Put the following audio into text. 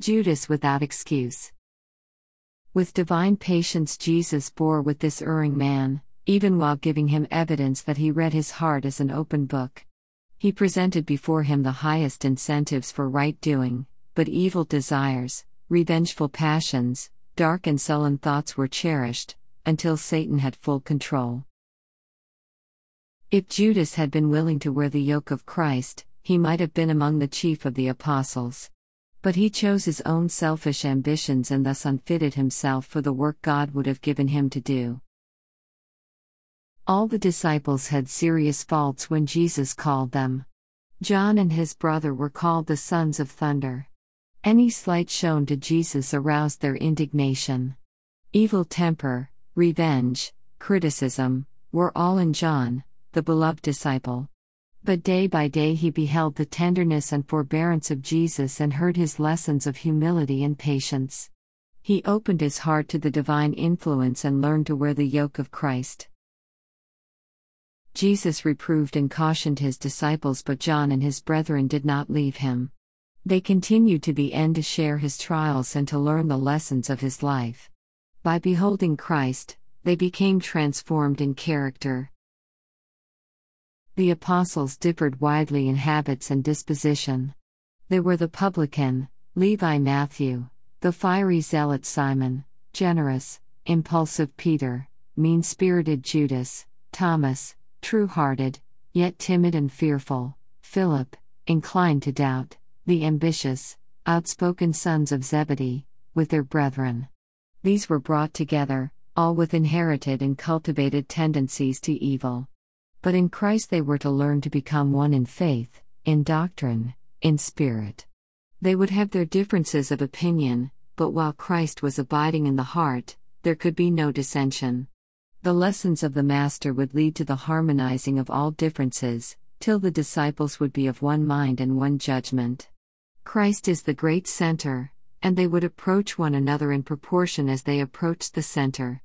Judas without excuse. With divine patience, Jesus bore with this erring man, even while giving him evidence that he read his heart as an open book. He presented before him the highest incentives for right doing, but evil desires, revengeful passions, dark and sullen thoughts were cherished, until Satan had full control. If Judas had been willing to wear the yoke of Christ, he might have been among the chief of the apostles. But he chose his own selfish ambitions and thus unfitted himself for the work God would have given him to do. All the disciples had serious faults when Jesus called them. John and his brother were called the sons of thunder. Any slight shown to Jesus aroused their indignation. Evil temper, revenge, criticism, were all in John, the beloved disciple. But day by day he beheld the tenderness and forbearance of Jesus and heard his lessons of humility and patience. He opened his heart to the divine influence and learned to wear the yoke of Christ. Jesus reproved and cautioned his disciples, but John and his brethren did not leave him. They continued to the end to share his trials and to learn the lessons of his life. By beholding Christ, they became transformed in character. The apostles differed widely in habits and disposition. They were the publican, Levi Matthew, the fiery zealot Simon, generous, impulsive Peter, mean-spirited Judas, Thomas, true-hearted, yet timid and fearful, Philip, inclined to doubt, the ambitious, outspoken sons of Zebedee, with their brethren. These were brought together, all with inherited and cultivated tendencies to evil. But in Christ they were to learn to become one in faith, in doctrine, in spirit. They would have their differences of opinion, but while Christ was abiding in the heart, there could be no dissension. The lessons of the Master would lead to the harmonizing of all differences, till the disciples would be of one mind and one judgment. Christ is the great center, and they would approach one another in proportion as they approached the center.